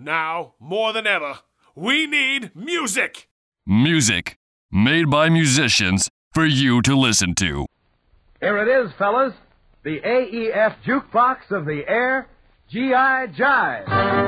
Now, more than ever, we need music! Music. Made by musicians for you to listen to. Here it is, fellas. The AEF jukebox of the air, G.I. Jive.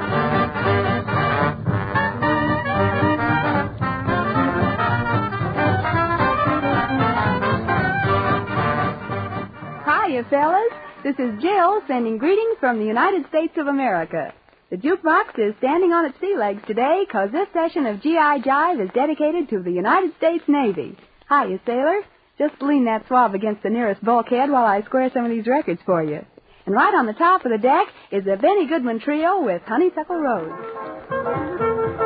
Hiya, fellas. This is Jill sending greetings from the United States of America. The jukebox is standing on its sea legs today because this session of G.I. Jive is dedicated to the United States Navy. Hiya, sailor. Just lean that swab against the nearest bulkhead while I square some of these records for you. And right on the top of the deck is the Benny Goodman Trio with Honeysuckle Rose.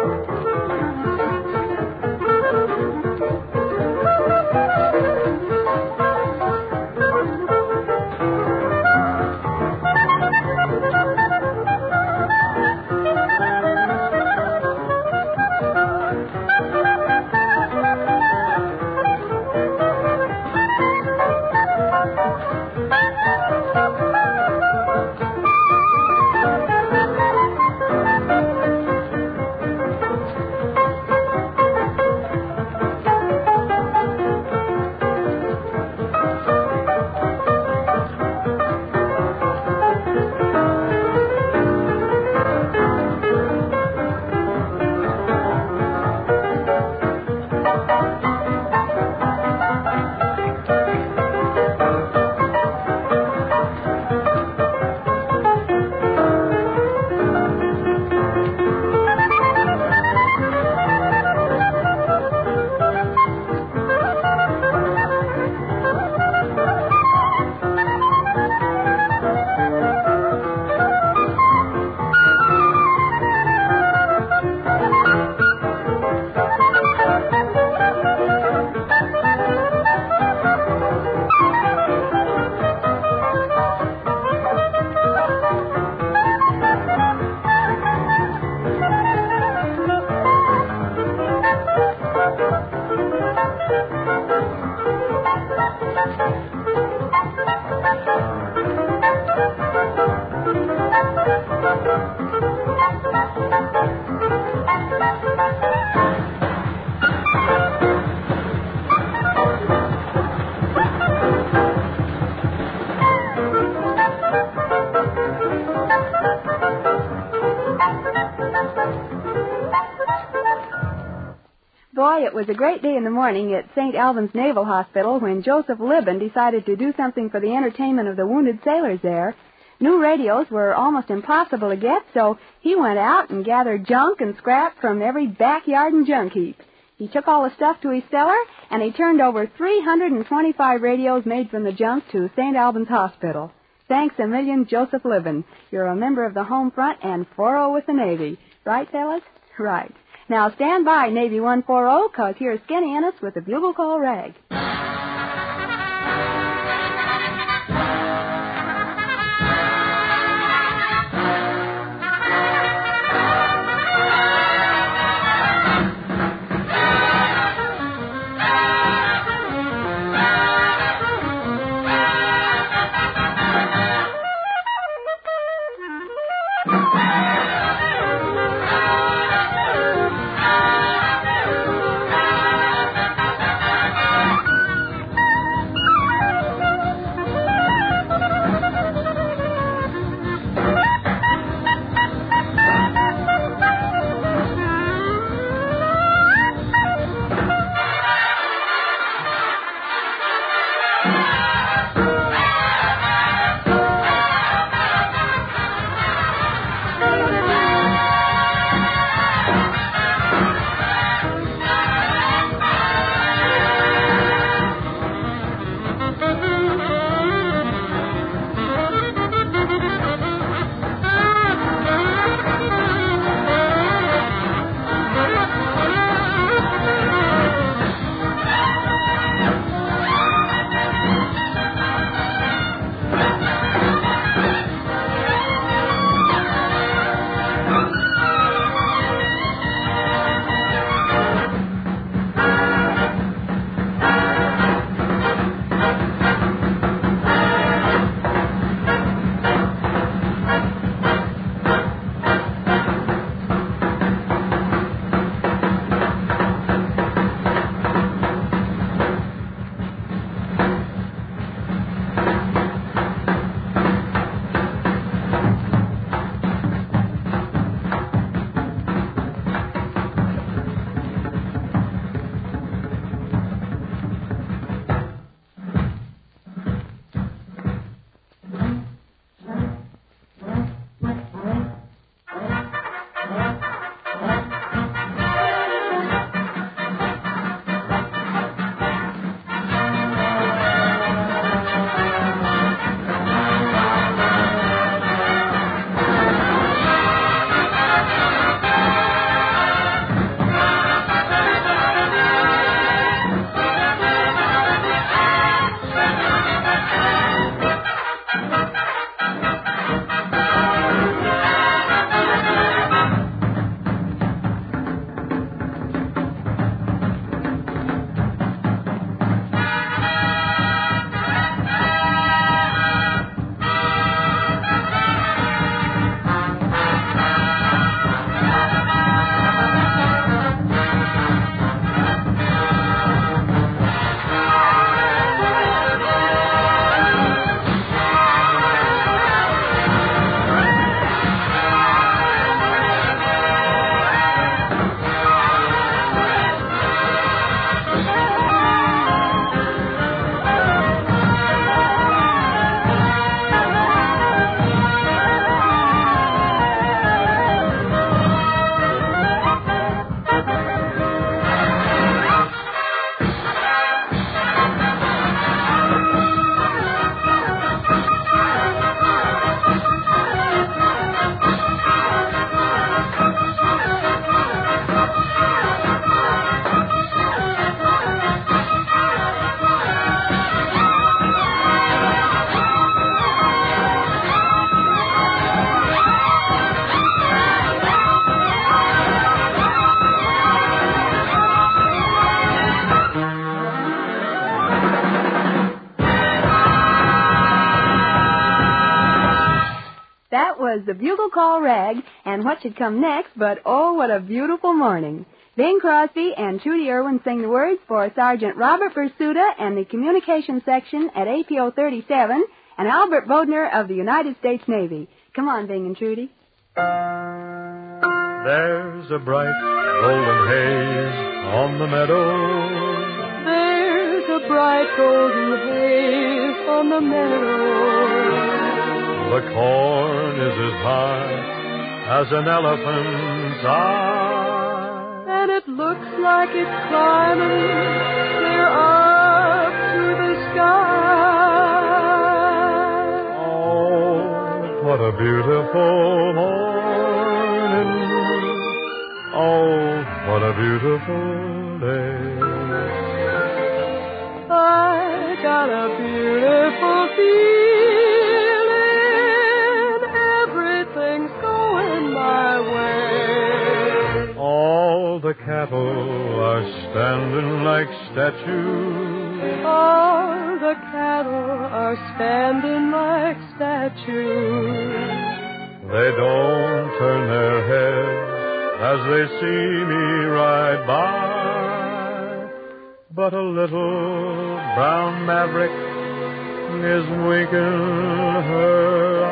Boy, it was a great day in the morning at St. Albans Naval Hospital when Joseph Libbon decided to do something for the entertainment of the wounded sailors there. New radios were almost impossible to get, so he went out and gathered junk and scrap from every backyard and junk heap. He took all the stuff to his cellar, and he turned over 325 radios made from the junk to St. Albans Hospital. Thanks a million, Joseph Libbon. You're a member of the home front and 4-0 with the Navy. Right, fellas? Right. Now stand by, Navy 140, because here's Skinny Ennis with the Bugle Call Rag. was the Bugle Call Rag, and what should come next but Oh, What a Beautiful Morning. Bing Crosby and Trudy Irwin sing the words for Sergeant Robert Versuta and the Communications Section at APO 37 and Albert Bodner of the United States Navy. Come on, Bing and Trudy. There's a bright golden haze on the meadow. There's a bright golden haze on the meadow. The corn is as high as an elephant's eye, And it looks like it's climbing clear up to the sky. oh, what a beautiful morning. Oh, what a beautiful day. I got a beautiful feeling. Everything's going my way. All the cattle are standing like statues. All the cattle are standing like statues. They don't turn their heads as they see me ride by, but a little brown maverick is winking her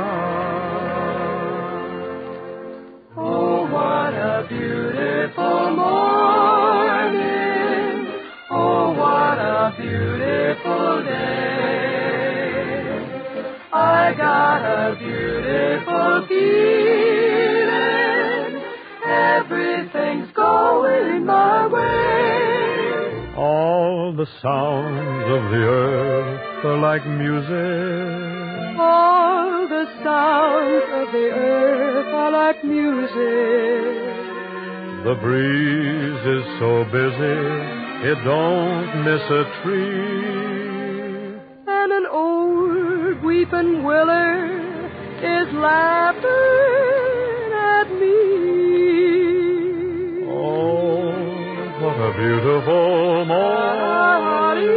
eye. Oh, what a beautiful morning. Oh, what a beautiful day. I got a beautiful feeling. Everything's going my way. All the sounds of the earth are like music. All the sounds of the earth are like music. The breeze is so busy, it don't miss a tree. And an old weeping willow is laughing at me. Oh, what a beautiful morning.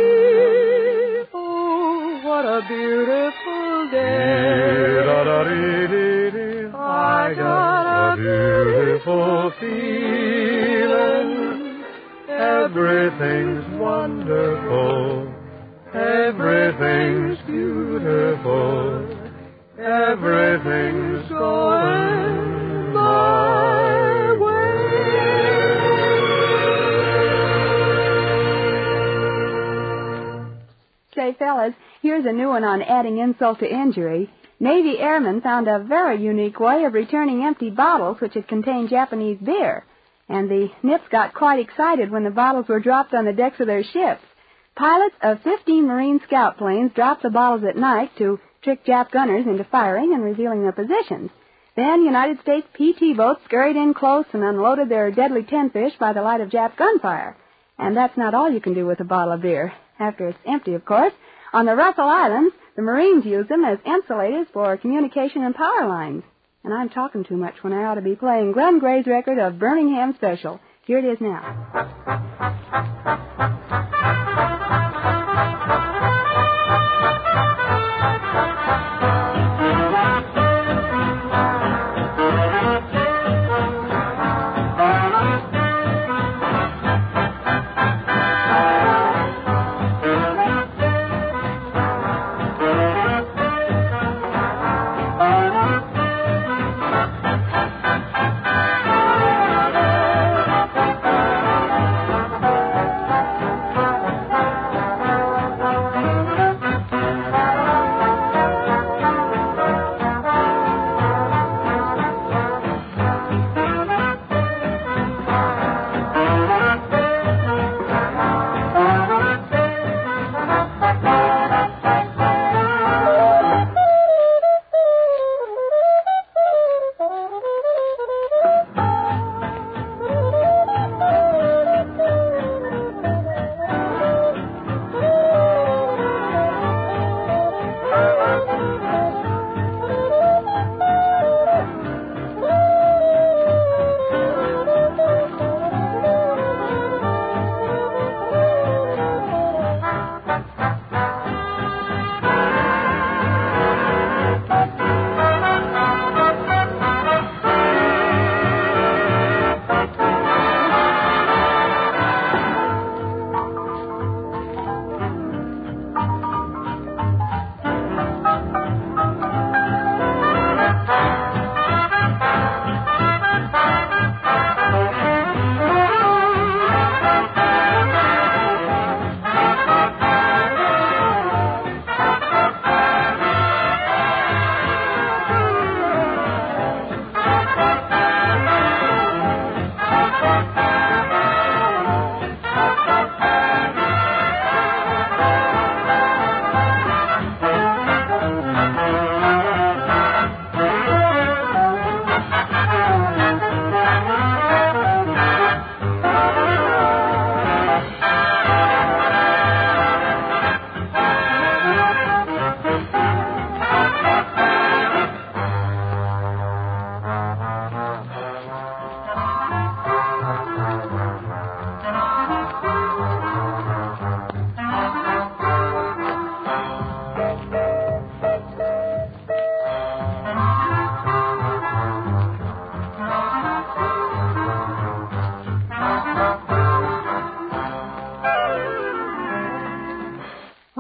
Oh, what a beautiful day. I got a beautiful feeling. Everything's wonderful. Everything's beautiful. Everything's going my way. Say, fellas, here's a new one on adding insult to injury. Navy airmen found a very unique way of returning empty bottles which had contained Japanese beer. And the Nips got quite excited when the bottles were dropped on the decks of their ships. Pilots of 15 Marine scout planes dropped the bottles at night to trick Jap gunners into firing and revealing their positions. Then United States PT boats scurried in close and unloaded their deadly tenfish by the light of Jap gunfire. And that's not all you can do with a bottle of beer. After it's empty, of course. On the Russell Islands, the Marines use them as insulators for communication and power lines. And I'm talking too much when I ought to be playing Glenn Gray's record of Birmingham Special. Here it is now.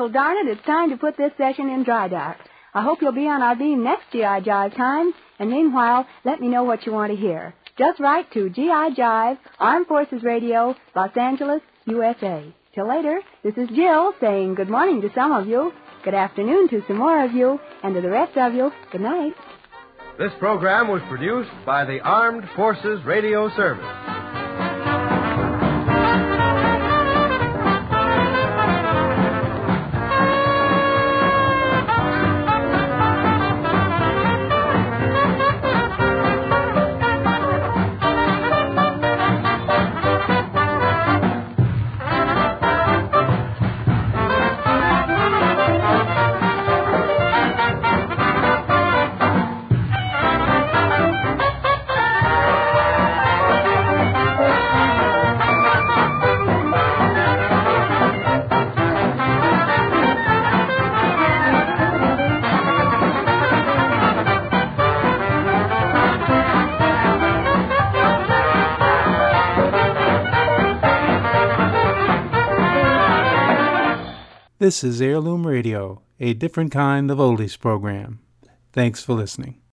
well, darn it, it's time to put this session in dry dock. I hope you'll be on our beam next G.I. Jive time, and meanwhile, let me know what you want to hear. Just write to G.I. Jive, Armed Forces Radio, Los Angeles, USA. Till later, this is Jill saying good morning to some of you, good afternoon to some more of you, and to the rest of you, good night. This program was produced by the Armed Forces Radio Service. This is Heirloom Radio, a different kind of oldies program. Thanks for listening.